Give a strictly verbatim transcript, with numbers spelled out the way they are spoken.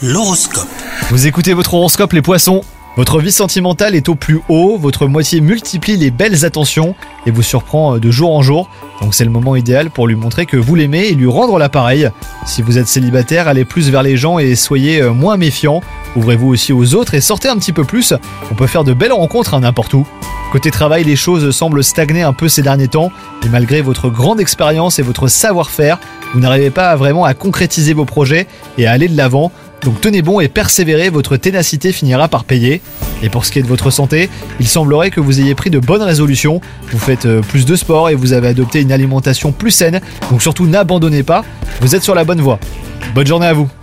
L'horoscope. Vous écoutez votre horoscope les poissons. Votre vie sentimentale est au plus haut, votre moitié multiplie les belles attentions et vous surprend de jour en jour. Donc c'est le moment idéal pour lui montrer que vous l'aimez et lui rendre l'appareil. Si vous êtes célibataire, allez plus vers les gens et soyez moins méfiant. Ouvrez-vous aussi aux autres et sortez un petit peu plus. On peut faire de belles rencontres à n'importe où. Côté travail, les choses semblent stagner un peu ces derniers temps et malgré votre grande expérience et votre savoir-faire, vous n'arrivez pas vraiment à concrétiser vos projets et à aller de l'avant. Donc tenez bon et persévérez, votre ténacité finira par payer. Et pour ce qui est de votre santé, il semblerait que vous ayez pris de bonnes résolutions. Vous faites plus de sport et vous avez adopté une alimentation plus saine. Donc surtout n'abandonnez pas, vous êtes sur la bonne voie. Bonne journée à vous.